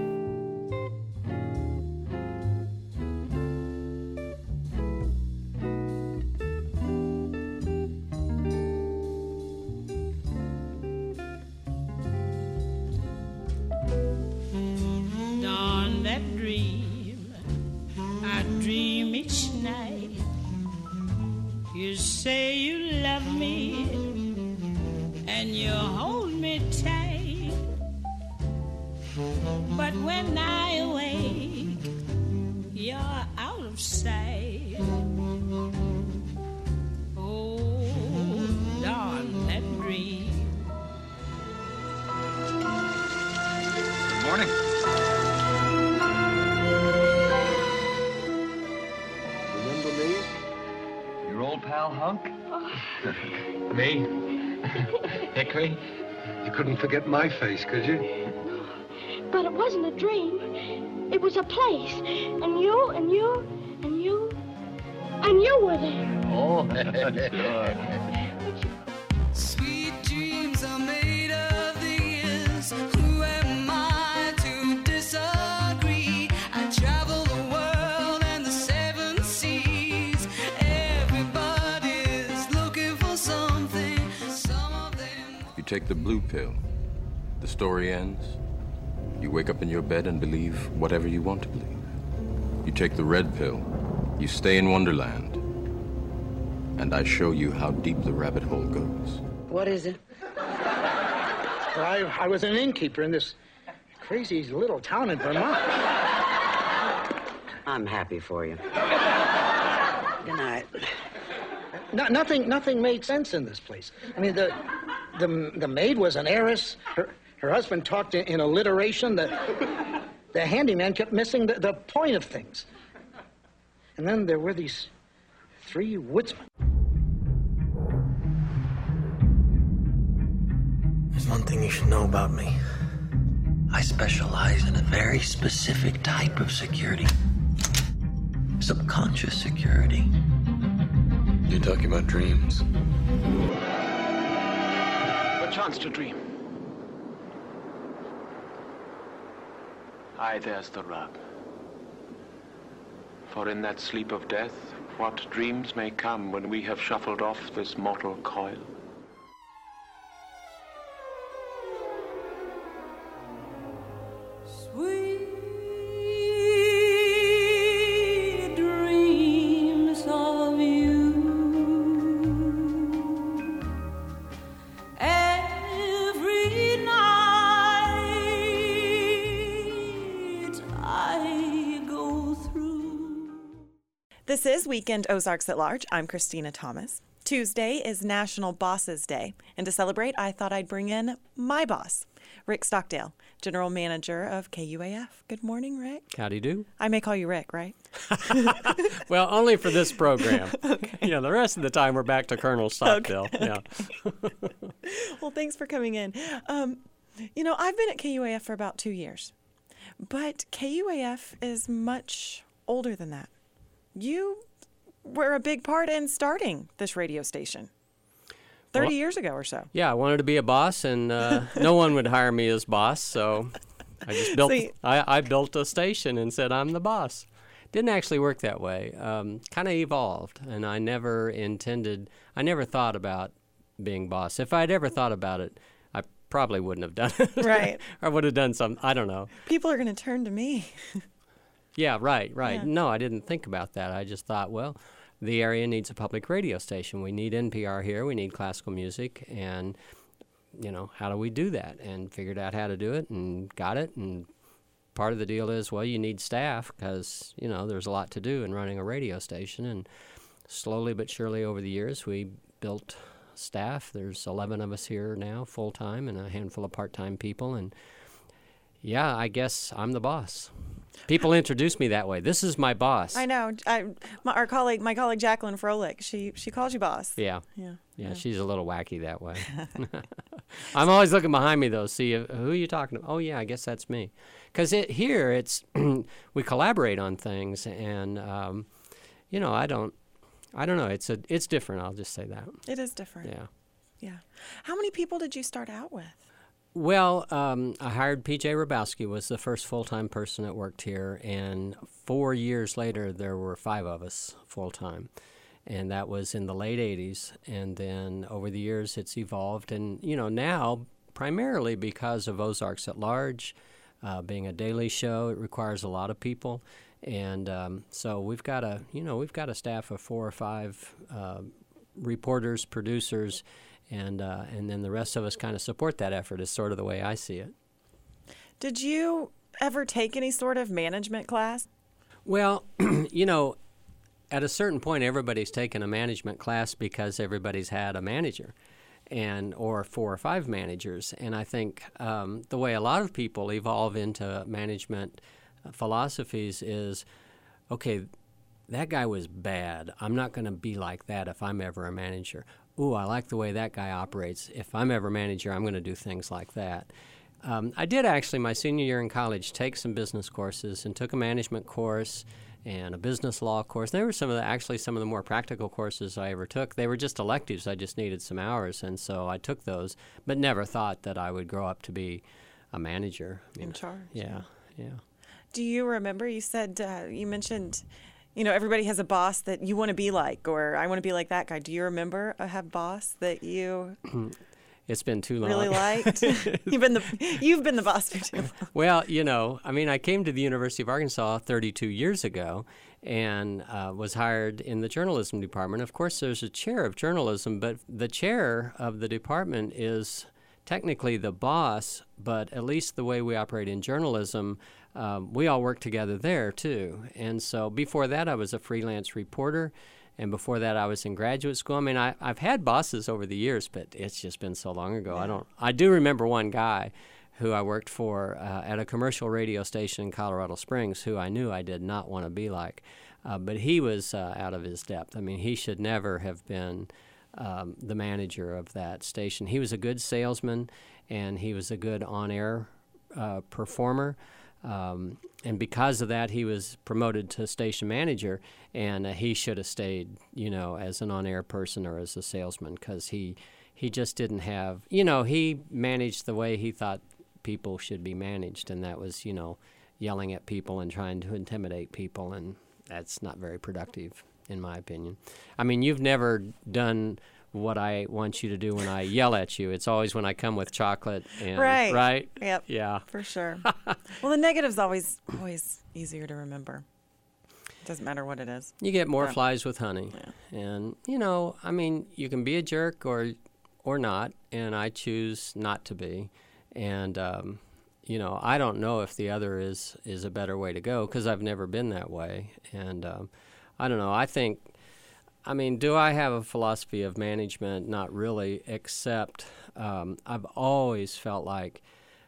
Dawn that dream, I dream each night. You say you love me, and you hold me tight. But when I awake, you're out of sight. Oh, dawn that dream. Good morning. Remember me? Your old pal Hunk? Me? Hickory? You couldn't forget my face, could you? But it wasn't a dream. It was a place. And you, and you, and you, and you were there. Oh, sure. Sweet dreams are made of these. Who am I to disagree? I travel the world and the seven seas. Everybody's looking for something. Some of them. You take the blue pill. The story ends. You wake up in your bed and believe whatever you want to believe. You take the red pill. You stay in Wonderland. And I show you how deep the rabbit hole goes. What is it? Well, I, I was an innkeeper in this crazy little town in Vermont. I'm happy for you. Good night. No, nothing, nothing made sense in this place. I mean, the, the, the maid was an heiress. Her, her husband talked in, in alliteration. The, the handyman kept missing the, the point of things. And then there were these three woodsmen. There's one thing you should know about me. I specialize in a very specific type of security. Subconscious security. You're talking about dreams? What chance to dream? Aye, there's the rub. For in that sleep of death, what dreams may come when we have shuffled off this mortal coil? Sweet dreams of you. Every night I go through. This is Weekend Ozarks at Large. I'm Christina Thomas. Tuesday is National Bosses Day, and to celebrate, I thought I'd bring in my boss, Rick Stockdale, General Manager of K U A F. Good morning, Rick. Howdy do. I may call you Rick, right? Well, only for this program. Okay. You know, the rest of the time we're back to Colonel Stockdale. Okay. Yeah. Well, thanks for coming in. Um, you know, I've been at K U A F for about two years, but K U A F is much older than that. You were a big part in starting this radio station thirty Well, years ago or so. Yeah, I wanted to be a boss, and uh, no one would hire me as boss, so I just built. So you- I, I built a station and said I'm the boss. Didn't actually work that way. Um, kind of evolved, and I never intended. I never thought about being boss. If I'd ever thought about it, I probably wouldn't have done it. Right. Or would have done some. I don't know. People are going to turn to me. Yeah, right, right. Yeah. No, I didn't think about that. I just thought, well, the area needs a public radio station. We need N P R here. We need classical music. And, you know, how do we do that? And figured out how to do it and got it. And part of the deal is, well, you need staff because, you know, there's a lot to do in running a radio station. And slowly but surely over the years, we built staff. There's eleven of us here now full-time and a handful of part-time people. And, yeah, I guess I'm the boss. People introduce me that way. This is my boss. I know. I, my, our colleague, my colleague Jacqueline Froelich, she she calls you boss. Yeah. Yeah. Yeah, she's a little wacky that way. I'm always looking behind me, though, see if, who are you talking to? Oh, yeah, I guess that's me. Because it, here, it's we collaborate on things, and, um, you know, I don't, I don't know. It's a, it's different, I'll just say that. It is different. Yeah. Yeah. How many people did you start out with? Well, um, I hired P J Rabowski, was the first full-time person that worked here, and four years later there were five of us full-time, and that was in the late eighties, and then over the years it's evolved, and you know now primarily because of Ozarks at Large, uh, being a daily show, it requires a lot of people, and um, so we've got a you know we've got a staff of four or five uh, reporters, producers. And uh, and then the rest of us kind of support that effort is sort of the way I see it. Did you ever take any sort of management class? Well, you know, at a certain point, everybody's taken a management class because everybody's had a manager and or four or five managers. And I think um, the way a lot of people evolve into management philosophies is, okay, that guy was bad. I'm not going to be like that if I'm ever a manager. Ooh, I like the way that guy operates. If I'm ever manager, I'm going to do things like that. Um, I did actually, my senior year in college, take some business courses and took a management course and a business law course. They were some of the, actually some of the more practical courses I ever took. They were just electives. I just needed some hours, and so I took those, but never thought that I would grow up to be a manager. I mean, in charge. Yeah, yeah. Do you remember, you said, uh, you mentioned... You know, everybody has a boss that you want to be like, or I want to be like that guy. Do you remember a have boss that you it's been too long. really liked? you've been the you've been the boss for too long. Well, you know, I mean, I came to the University of Arkansas thirty-two years ago, and uh, was hired in the journalism department. Of course, there's a chair of journalism, but the chair of the department is technically the boss. But at least the way we operate in journalism. Um, we all work together there, too. And so before that, I was a freelance reporter. And before that, I was in graduate school. I mean, I, I've had bosses over the years, but it's just been so long ago. Yeah. I don't. I do remember one guy who I worked for uh, at a commercial radio station in Colorado Springs who I knew I did not want to be like. Uh, but he was uh, out of his depth. I mean, he should never have been um, the manager of that station. He was a good salesman, and he was a good on-air uh, performer. Um, and because of that, he was promoted to station manager, and uh, he should have stayed, you know, as an on-air person or as a salesman, because he he just didn't have, you know, he managed the way he thought people should be managed, and that was, you know, yelling at people and trying to intimidate people, and that's not very productive, in my opinion. I mean, you've never done what I want you to do when I yell at you. It's always when I come with chocolate. And, right. Right? Yep. Yeah. For sure. Well, the negative's always always easier to remember. It doesn't matter what it is. You get more yeah. flies with honey. Yeah. And, you know, I mean, you can be a jerk or or not, and I choose not to be. And, um, you know, I don't know if the other is, is a better way to go because I've never been that way. And um, I don't know. I think... I mean, do I have a philosophy of management? Not really, except um, I've always felt like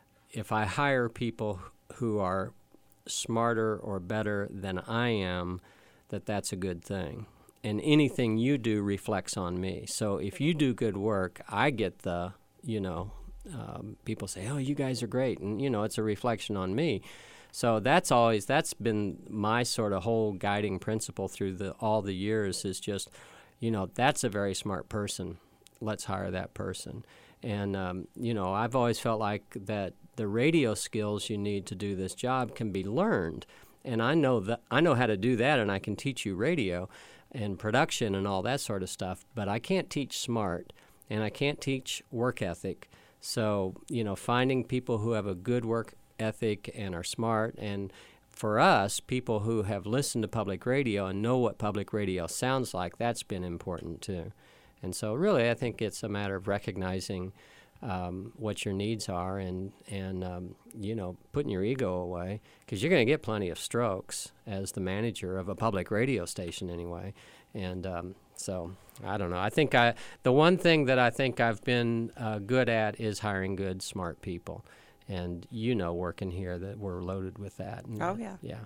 if I hire people who are smarter or better than I am, that that's a good thing. And anything you do reflects on me. So if you do good work, I get the, you know, um, people say, oh, you guys are great. And, you know, it's a reflection on me. So that's always, that's been my sort of whole guiding principle through the all the years is just, you know, that's a very smart person. Let's hire that person. And, um, you know, I've always felt like that the radio skills you need to do this job can be learned. And I know that I know how to do that, and I can teach you radio and production and all that sort of stuff, but I can't teach smart, and I can't teach work ethic. So, you know, finding people who have a good work ethic and are smart, and for us, people who have listened to public radio and know what public radio sounds like, that's been important too. And so really, I think it's a matter of recognizing um, what your needs are and, and um, you know, putting your ego away, because you're going to get plenty of strokes as the manager of a public radio station anyway. And um, so, I don't know. I think I the one thing that I think I've been uh, good at is hiring good, smart people. And you know, working here, that we're loaded with that. And, oh, yeah. Yeah.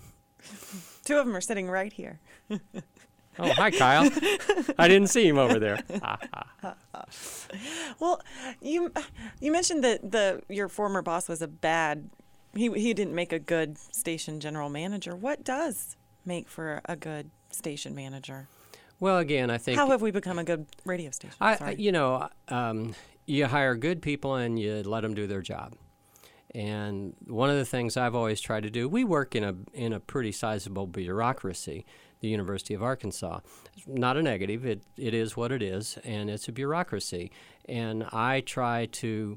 Two of them are sitting right here. Oh, hi, Kyle. I didn't see him over there. Well, you you mentioned that the your former boss was a bad, he he didn't make a good station general manager. What does make for a good station manager? Well, again, I think... How have we become a good radio station? I, you know, um, you hire good people and you let them do their job. And one of the things I've always tried to do, we work in a in a pretty sizable bureaucracy, the University of Arkansas. It's not a negative, it it is what it is, and it's a bureaucracy. And I try to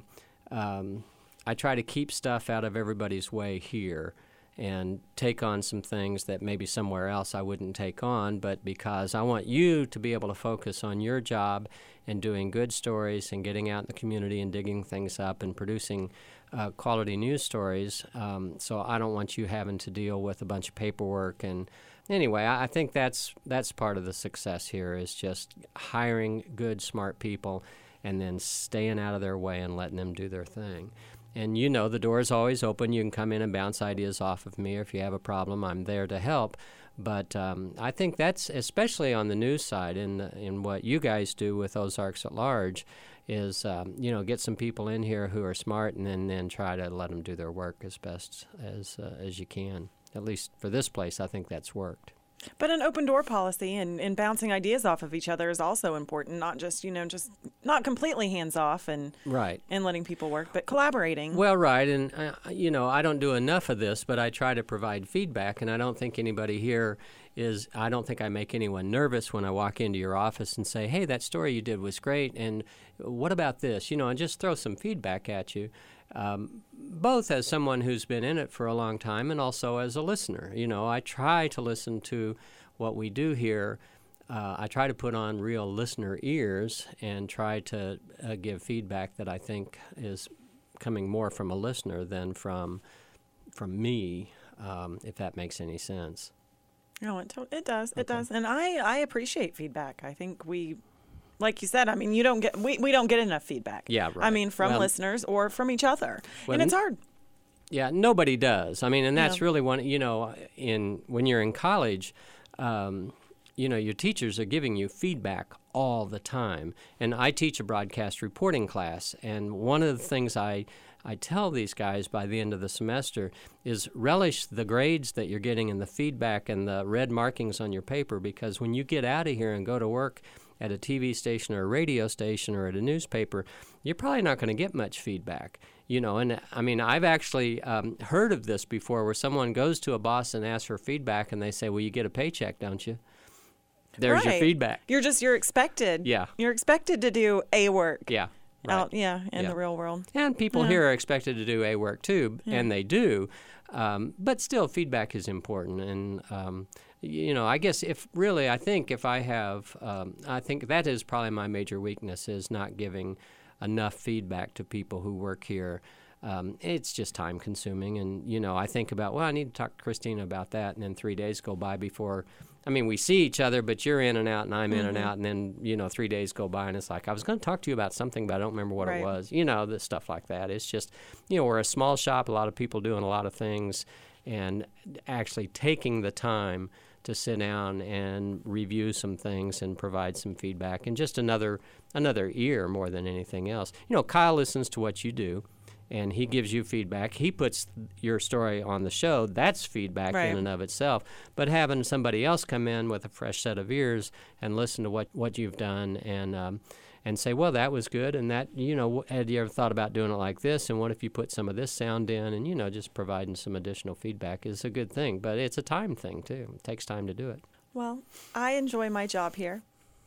um, I try to keep stuff out of everybody's way here and take on some things that maybe somewhere else I wouldn't take on, but because I want you to be able to focus on your job and doing good stories and getting out in the community and digging things up and producing uh, quality news stories. Um, so I don't want you having to deal with a bunch of paperwork. And anyway, I, I think that's that's part of the success here is just hiring good, smart people and then staying out of their way and letting them do their thing. And you know the door is always open. You can come in and bounce ideas off of me. Or if you have a problem, I'm there to help. But um, I think that's, especially on the news side, in, in what you guys do with Ozarks at Large, is, um, you know, get some people in here who are smart and then, then try to let them do their work as best as, uh, as you can. At least for this place, I think that's worked. But an open door policy and, and bouncing ideas off of each other is also important, not just, you know, just not completely hands off and right. and letting people work, but collaborating. Well, right. And, uh, you know, I don't do enough of this, but I try to provide feedback. And I don't think anybody here is, I don't think I make anyone nervous when I walk into your office and say, hey, that story you did was great. And what about this? You know, and just throw some feedback at you. Um, both as someone who's been in it for a long time and also as a listener. You know, I try to listen to what we do here. Uh, I try to put on real listener ears and try to uh, give feedback that I think is coming more from a listener than from from me, um, if that makes any sense. No, it, to- it does. It okay. does. And I, I appreciate feedback. I think we... Like you said, I mean, you don't get we, we don't get enough feedback. Yeah, right. I mean, from well, listeners or from each other, well, and it's hard. Yeah, nobody does. I mean, and that's yeah. really one. You know, in when you're in college, um, you know, your teachers are giving you feedback all the time. And I teach a broadcast reporting class, and one of the things I I tell these guys by the end of the semester is relish the grades that you're getting and the feedback and the red markings on your paper, because when you get out of here and go to work at a T V station or a radio station or at a newspaper, you're probably not going to get much feedback. You know, and I mean, I've actually um, heard of this before where someone goes to a boss and asks for feedback and they say, well, you get a paycheck, don't you? There's right. your feedback. You're just, you're expected. Yeah. You're expected to do A work. Yeah. Right. Out, yeah, in yeah. the real world. And people yeah. here are expected to do A work too, yeah. and they do. Um, but still, feedback is important. And, um, you know, I guess if really, I think if I have, um, I think that is probably my major weakness is not giving enough feedback to people who work here. Um, it's just time consuming. And, you know, I think about, well, I need to talk to Christina about that. And then three days go by before, I mean, we see each other, but you're in and out and I'm mm-hmm. in and out. And then, you know, three days go by and it's like, I was going to talk to you about something, but I don't remember what right. it was. You know, the stuff like that. It's just, you know, we're a small shop, a lot of people doing a lot of things, and actually taking the time to sit down and review some things and provide some feedback and just another another ear more than anything else. You know, Kyle listens to what you do, and he gives you feedback. He puts your story on the show. That's feedback right. in and of itself. But having somebody else come in with a fresh set of ears and listen to what, what you've done and um, and say, well, that was good, and that, you know, had you ever thought about doing it like this, and what if you put some of this sound in, and, you know, just providing some additional feedback is a good thing. But it's a time thing, too. It takes time to do it. Well, I enjoy my job here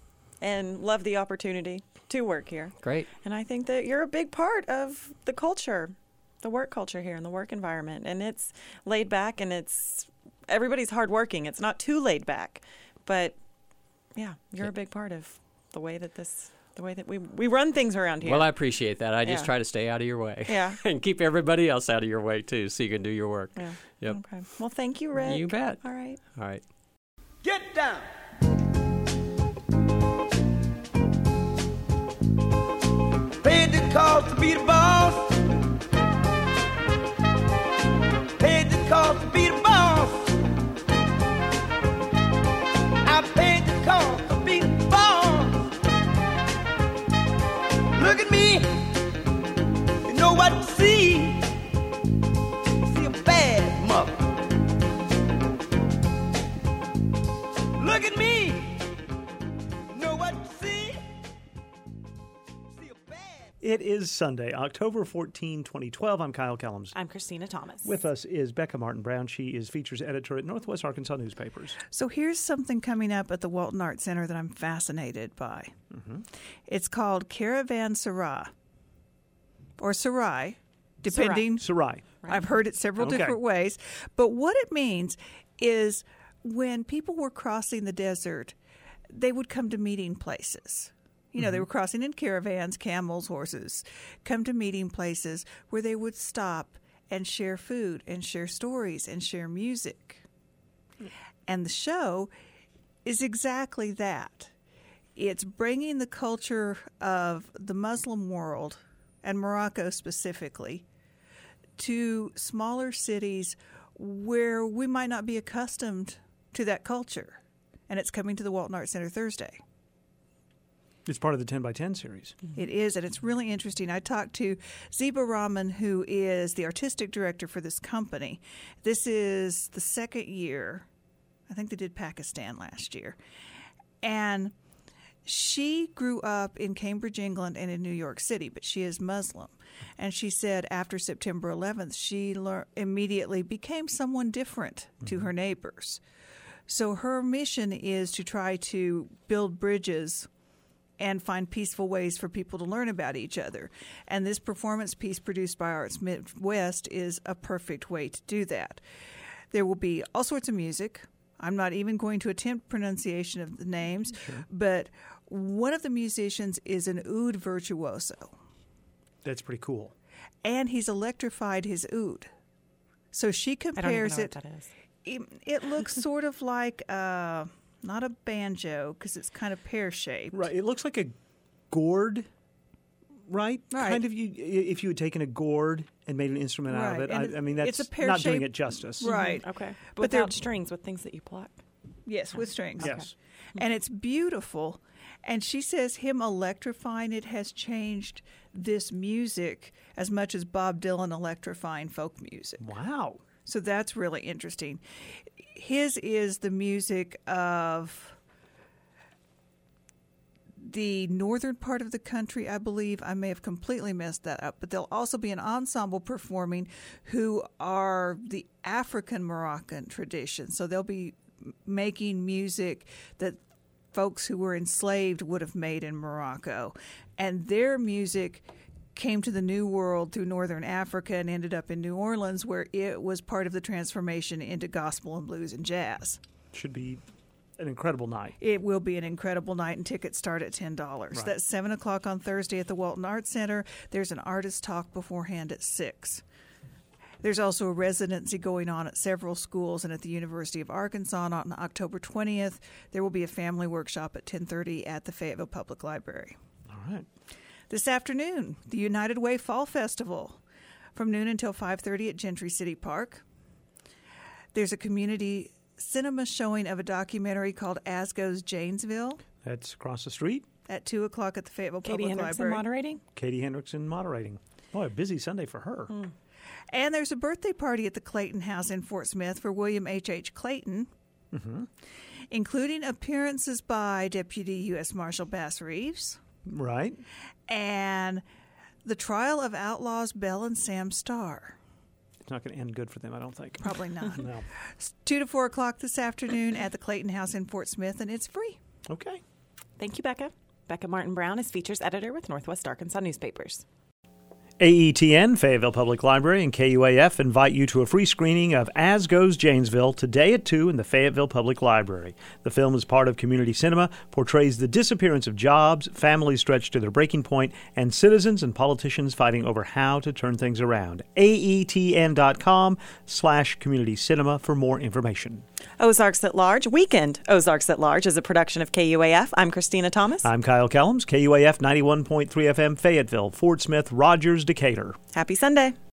and love the opportunity to work here. Great. And I think that you're a big part of the culture, the work culture here and the work environment. And it's laid back, and it's everybody's hardworking. It's not too laid back. But, yeah, you're yeah. a big part of the way that this... the way that we we run things around here. Well, I appreciate that. I yeah. just try to stay out of your way. Yeah. And keep everybody else out of your way, too, so you can do your work. Yeah. Yep. Okay. Well, thank you, Rick. You bet. All right. All right. Get down. Paid the cost to be the boss. Paid the cost to be the boss. I paid the cost to be the boss. Look at me, you know what to see. See a bad mother. Look at me, you know what to see. See a bad It is Sunday, October fourteenth, twenty twelve. I'm Kyle Kellums. I'm Christina Thomas. With us is Becca Martin Brown. She is features editor at Northwest Arkansas Newspapers. So here's something coming up at the Walton Art Center that I'm fascinated by. Mm-hmm. It's called Caravan Sarai, or Sarai, depending. Sarai. I've heard it several Okay. different ways. But what it means is when people were crossing the desert, they would come to meeting places. You know, mm-hmm. they were crossing in caravans, camels, horses, come to meeting places where they would stop and share food and share stories and share music. And the show is exactly that. It's bringing the culture of the Muslim world, and Morocco specifically, to smaller cities where we might not be accustomed to that culture. And it's coming to the Walton Art Center Thursday. It's part of the ten by ten series. It is, and it's really interesting. I talked to Zeba Rahman, who is the artistic director for this company. This is the second year. I think they did Pakistan last year. And she grew up in Cambridge, England, and in New York City, but she is Muslim. And she said after September eleventh, she lear- immediately became someone different mm-hmm. to her neighbors. So her mission is to try to build bridges and find peaceful ways for people to learn about each other. And this performance piece produced by Arts Midwest is a perfect way to do that. There will be all sorts of music. I'm not even going to attempt pronunciation of the names, sure. but one of the musicians is an oud virtuoso. That's pretty cool. And he's electrified his oud. So she compares I don't even know it. What that is. It, it looks sort of like... Uh, not a banjo, because it's kind of pear-shaped. Right. It looks like a gourd, right? Right. Kind of. You, if you had taken a gourd and made an instrument out right. of it. I, I mean, that's it's a not doing pear-shaped- it justice. Right. Mm-hmm. Okay. But Without they're- strings, with things that you pluck. Yes, with strings. Okay. Yes. And it's beautiful. And she says him electrifying it has changed this music as much as Bob Dylan electrifying folk music. Wow. So that's really interesting. His is the music of the northern part of the country, I believe. I may have completely messed that up. But there'll also be an ensemble performing who are the African Moroccan tradition. So they'll be making music that folks who were enslaved would have made in Morocco. And their music came to the New World through Northern Africa and ended up in New Orleans, where it was part of the transformation into gospel and blues and jazz. Should be an incredible night. It will be an incredible night, and tickets start at ten dollars. Right. That's seven o'clock on Thursday at the Walton Arts Center. There's an artist talk beforehand at six. There's also a residency going on at several schools and at the University of Arkansas on October twentieth. There will be a family workshop at ten thirty at the Fayetteville Public Library. All right. This afternoon, the United Way Fall Festival from noon until five thirty at Gentry City Park. There's a community cinema showing of a documentary called As Goes Janesville That's across the street. at two o'clock at the Fayetteville Katie Public Hendrickson Library. moderating? Katie Hendrickson moderating. Boy, a busy Sunday for her. Mm. And there's a birthday party at the Clayton House in Fort Smith for William H H. Clayton, Mm-hmm. including appearances by Deputy U S Marshal Bass Reeves. Right. And the trial of outlaws Bell and Sam Starr. It's not going to end good for them, I don't think. Probably not. No. It's two to four o'clock this afternoon at the Clayton House in Fort Smith, and it's free. Okay. Thank you, Becca. Becca Martin Brown is features editor with Northwest Arkansas Newspapers. A E T N, Fayetteville Public Library, and K U A F invite you to a free screening of As Goes Janesville today at two in the Fayetteville Public Library. The film is part of community cinema, portrays the disappearance of jobs, families stretched to their breaking point, and citizens and politicians fighting over how to turn things around. A E T N dot com slash community cinema for more information. Ozarks at Large, Weekend Ozarks at Large is a production of K U A F. I'm Christina Thomas. I'm Kyle Kellums, K U A F ninety-one point three F M, Fayetteville, Fort Smith, Rogers, Decatur. Happy Sunday.